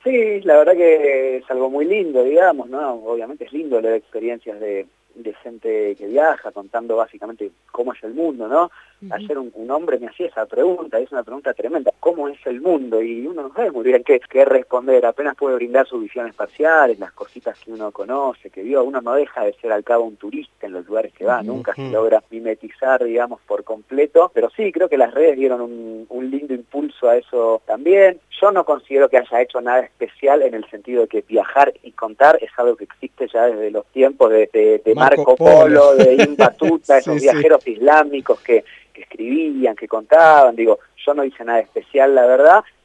Sí, la verdad que es algo muy lindo, digamos, ¿no? Obviamente es lindo leer experiencias de gente que viaja, contando básicamente cómo es el mundo, ¿no? Ayer un hombre me hacía esa pregunta, es una pregunta tremenda, ¿cómo es el mundo? Y uno no sabe muy bien qué responder, apenas puede brindar sus visiones parciales, las cositas que uno conoce, que vio, uno no deja de ser al cabo un turista en los lugares que va, nunca se logra mimetizar, digamos, por completo, pero sí, creo que las redes dieron un lindo impulso a eso también. Yo no considero que haya hecho nada especial en el sentido de que viajar y contar es algo que existe ya desde los tiempos de Marco Polo, de Ibn Battuta, esos viajeros islámicos que escribían, que contaban. Digo, yo no hice nada especial, la verdad.